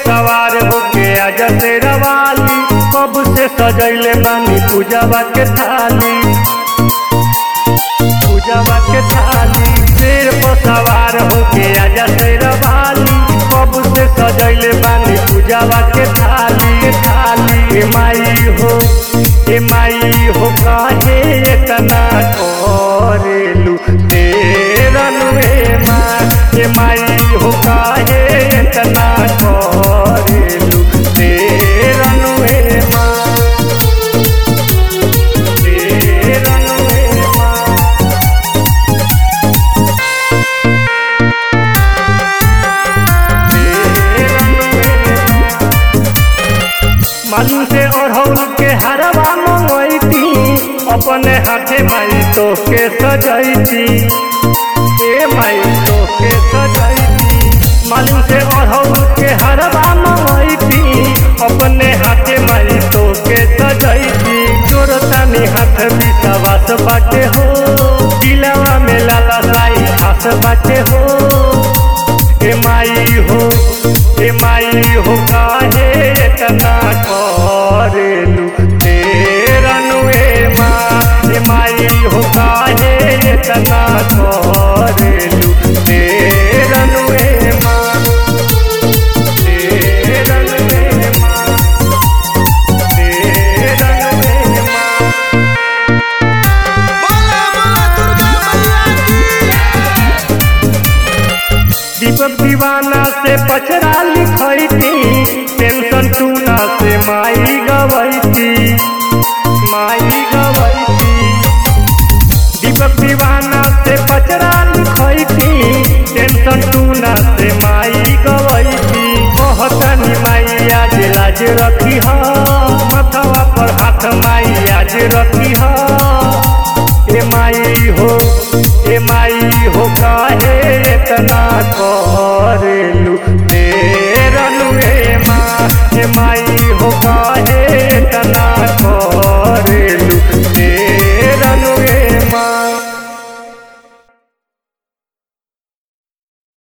सवार होके आजा तेरा वाली, कब से सजैले बानी पूजावा के थाली, पूजावा के थाली। शेर पर सवार होके आजा तेरा वाली, कब से सजैले बानी पूजावा के थाली थाली। ए माई हो काहे इतना करेलू तेरन ए माई हो काहे इतना करेलू तेरन ए तेरन ए मालूम से अढ़ौल के हरवा मंगैती, अपने हाथे माई तो के सजैती, ए माई तो के सजैती। मालूम से अढ़ौल के हरवा मंगैती, अपने हाथे माई तो के सजैती। जोरतानी हाथ विश्वास बाटे हो, दिलवा में लाला साई खास बाटे हो। ए माई हो काहे इतना करेलू तेरन ए माई हो काहे इतना करेलू तेरन ए तेरन ए तेरन ए दीपक दीवाना से पचरा लिखैती, टेंशन टूना से माई गवैती, माई गवैती। दीपक दीवाना से पचरा लिखैती, टेंशन टूना से माई गवैती। कहतनी माई आज लाज रखी ह, मथवा पर हाथ माई आज रखी ह। ए माई हो काहे इतना